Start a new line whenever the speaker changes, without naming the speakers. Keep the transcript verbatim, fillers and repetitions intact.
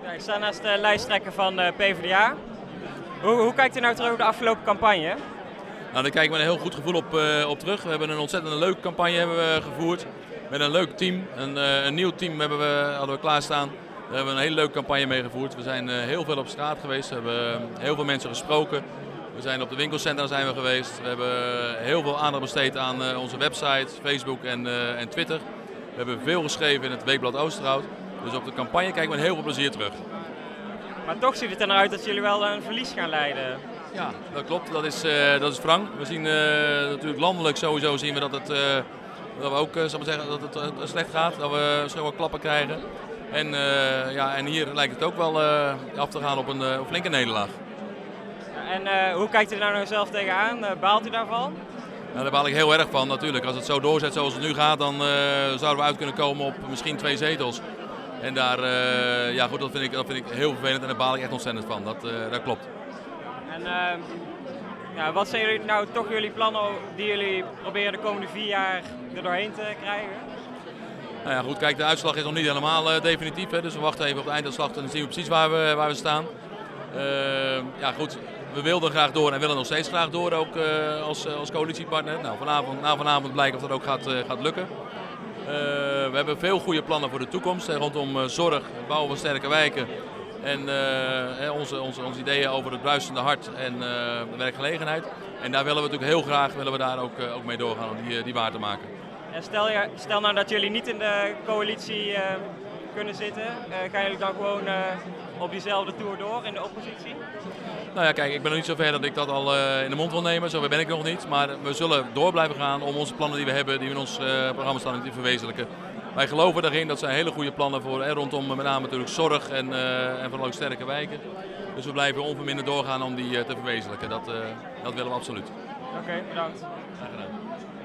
Ja, ik sta naast de lijsttrekker van de PvdA. Hoe, hoe kijkt u nou terug op de afgelopen campagne?
Nou, daar kijken we met een heel goed gevoel op, uh, op terug. We hebben een ontzettend leuke campagne hebben we gevoerd. Met een leuk team. Een, uh, een nieuw team hebben we, hadden we klaarstaan. Daar hebben we een hele leuke campagne mee gevoerd. We zijn uh, heel veel op straat geweest. We hebben uh, heel veel mensen gesproken. We zijn op de winkelcentra zijn we geweest. We hebben heel veel aandacht besteed aan uh, onze website, Facebook en, uh, en Twitter. We hebben veel geschreven in het Weekblad Oosterhout. Dus op de campagne kijken we met heel veel plezier terug.
Maar toch ziet het er naar uit dat jullie wel een verlies gaan leiden.
Ja, dat klopt. Dat is, uh, dat is wrang. We zien uh, natuurlijk landelijk sowieso zien we dat, het, uh, dat we ook uh, zal maar zeggen, dat het uh, slecht gaat. Dat we misschien wel klappen krijgen. En, uh, ja, en hier lijkt het ook wel uh, af te gaan op een uh, flinke nederlaag.
En uh, hoe kijkt u daar nou zelf tegenaan? Uh, baalt u daarvan?
Nou, daar baal ik heel erg van natuurlijk. Als het zo doorzet zoals het nu gaat, dan uh, zouden we uit kunnen komen op misschien twee zetels. En daar, uh, ja goed, dat vind, ik, dat vind ik heel vervelend en daar baal ik echt ontzettend van. Dat, uh, dat klopt.
En uh, ja, wat zijn jullie nou toch jullie plannen die jullie proberen de komende vier jaar er doorheen te krijgen?
Nou ja, goed, kijk, de uitslag is nog niet helemaal uh, definitief, hè, dus we wachten even op de einduitslag en dan zien we precies waar we, waar we staan. Uh, ja goed, we wilden graag door en willen nog steeds graag door, ook uh, als, als coalitiepartner. Nou, vanavond, na vanavond blijkt of dat ook gaat, uh, gaat lukken. Uh, we hebben veel goede plannen voor de toekomst, hè, rondom uh, zorg, het bouwen van sterke wijken. En uh, onze, onze, onze ideeën over het bruisende hart en uh, de werkgelegenheid. En daar willen we natuurlijk heel graag willen we daar ook, uh, ook mee doorgaan om die, die waar te maken.
En stel, ja, stel nou dat jullie niet in de coalitie uh, kunnen zitten, uh, gaan jullie dan gewoon uh, op diezelfde tour door in de oppositie?
Nou ja, kijk, ik ben nog niet zo ver dat ik dat al uh, in de mond wil nemen, zover ben ik nog niet. Maar we zullen door blijven gaan om onze plannen die we hebben, die we in ons uh, programma staan, te verwezenlijken. Wij geloven daarin, dat zijn hele goede plannen voor en rondom met name natuurlijk zorg en, uh, en vooral ook sterke wijken. Dus we blijven onverminderd doorgaan om die uh, te verwezenlijken. Dat, uh, dat willen we absoluut.
Oké, okay, bedankt.
Graag gedaan.